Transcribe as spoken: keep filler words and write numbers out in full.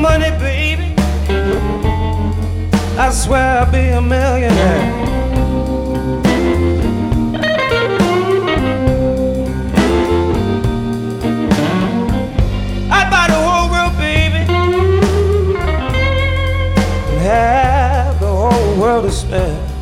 money, baby, I swear I'll be a millionaire. I'd buy the whole world, baby, and have the whole world to spare.